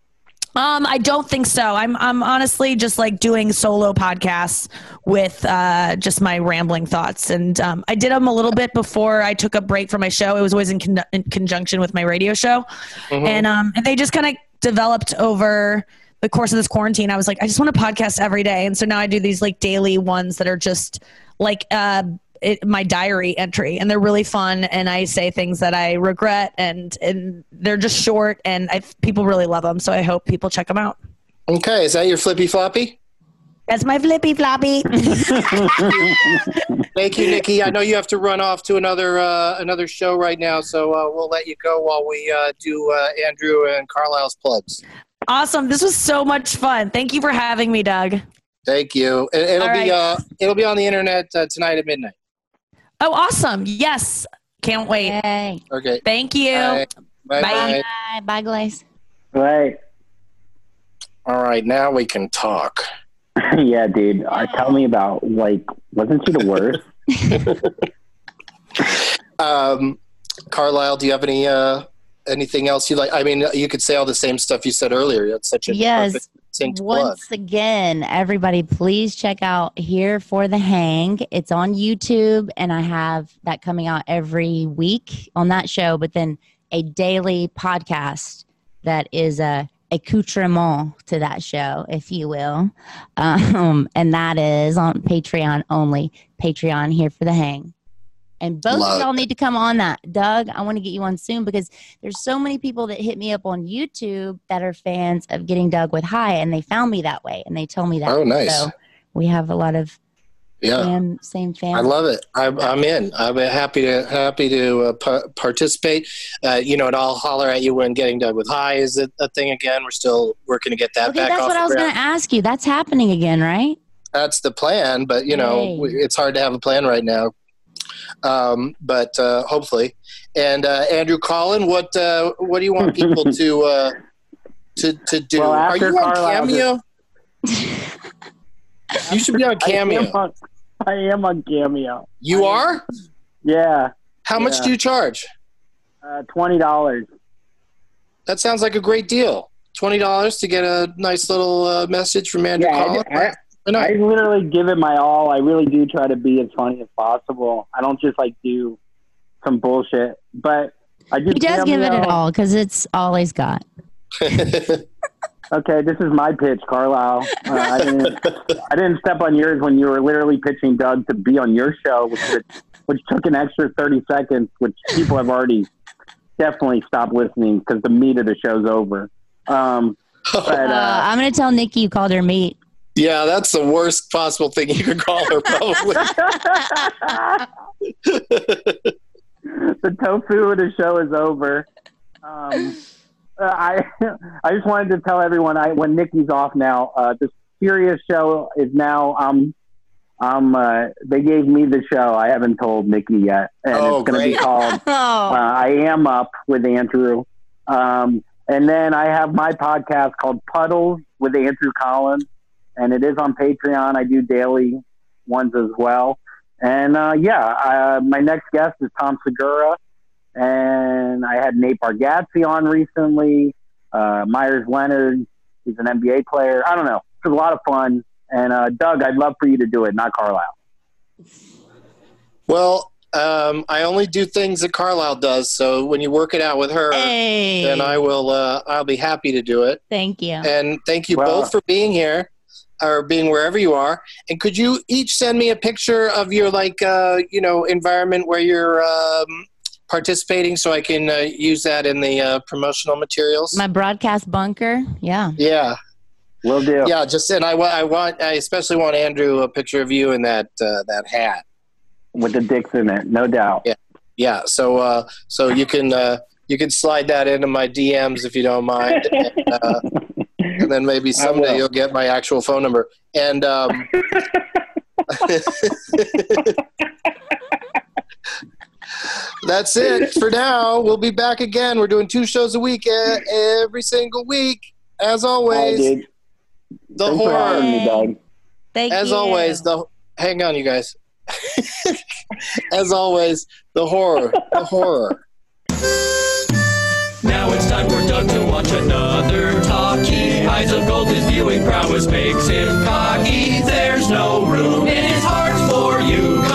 I don't think so. I'm honestly just doing solo podcasts with just my rambling thoughts. And I did them a little bit before I took a break from my show. It was always in conjunction with my radio show. Mm-hmm. And they just kind of developed over the course of this quarantine. I was like, I just want to podcast every day. And so now I do these daily ones that are just my diary entry, and they're really fun. And I say things that I regret, and they're just short, and people really love them. So I hope people check them out. Okay. Is that your flippy floppy? That's my flippy floppy. Thank you, Nikki. I know you have to run off to another show right now. So we'll let you go while we do Andrew and Carlisle's plugs. Awesome. This was so much fun. Thank you for having me, Doug. Thank you. It'll be on the internet tonight at midnight. Oh, awesome. Yes. Can't wait. Yay. Okay. Thank you. Bye. Bye. Bye, Glaze. Right. All right. Now we can talk. Yeah, dude. Tell me about, wasn't she the worst? Carlisle, do you have anything else you like? I mean, you could say all the same stuff you said earlier. That's such a perfect thing to plug. Once again, everybody, please check out Here for the Hang. It's on YouTube, and I have that coming out every week on that show, but then a daily podcast that is a accoutrement to that show, if you will. And that is on Patreon only. Patreon, Here for the Hang. And both of y'all need to come on that. Doug, I want to get you on soon because there's so many people that hit me up on YouTube that are fans of Getting Doug with High, and they found me that way, and they told me that. Oh, nice. So we have a lot of same fans. I love it. I'm in. I'm happy to participate. And I'll holler at you when Getting Doug with High is a thing again. We're still working to get that back off the ground. That's what I was going to ask you. That's happening again, right? That's the plan, but, it's hard to have a plan right now. but hopefully. And Andrew Collin, what do you want people to do? Well, Are you on Carlisle Cameo? You should be on Cameo. I am on Cameo. You are? Yeah. How much do you charge? $20. That sounds like a great deal. $20 to get a nice little message from Andrew Collin. I literally give it my all. I really do try to be as funny as possible. I don't just like do some bullshit, but I do. He does give it all because it's all he's got. Okay, this is my pitch, Carlisle. I didn't step on yours when you were literally pitching Doug to be on your show, which took an extra 30 seconds, which people have already definitely stopped listening because the meat of the show's over. I'm going to tell Nikki you called her meat. Yeah, that's the worst possible thing you could call her, probably. The tofu of the show is over. I just wanted to tell everyone when Nikki's off now, the serious show is now. They gave me the show. I haven't told Nikki yet, and it's going to be called "I Am Up" with Andrew. And then I have my podcast called Puddles with Andrew Collin, and it is on Patreon. I do daily ones as well. And my next guest is Tom Segura. And I had Nate Bargatze on recently. Myers Leonard, he's an NBA player. I don't know. It was a lot of fun. And Doug, I'd love for you to do it, not Carlisle. Well, I only do things that Carlisle does. So when you work it out with her, then I will. I'll be happy to do it. Thank you. And thank you both for being here, or being wherever you are. And could you each send me a picture of your environment where you're participating, so I can use that in the promotional materials? My broadcast bunker. Yeah. Yeah. Will do. Yeah. I especially want Andrew a picture of you in that hat with the dicks in it, no doubt. Yeah. Yeah. So you can slide that into my DMs if you don't mind. And then maybe someday you'll get my actual phone number. And that's it for now. We'll be back again. We're doing 2 shows a week every single week. As always, the Thanks horror. for having me, Doug. Thank As you. always, hang on, you guys. As always, the horror. The horror. Now it's time for Doug to watch another talkie. Eyes of gold, his viewing prowess makes him cocky. There's no room in his heart for you.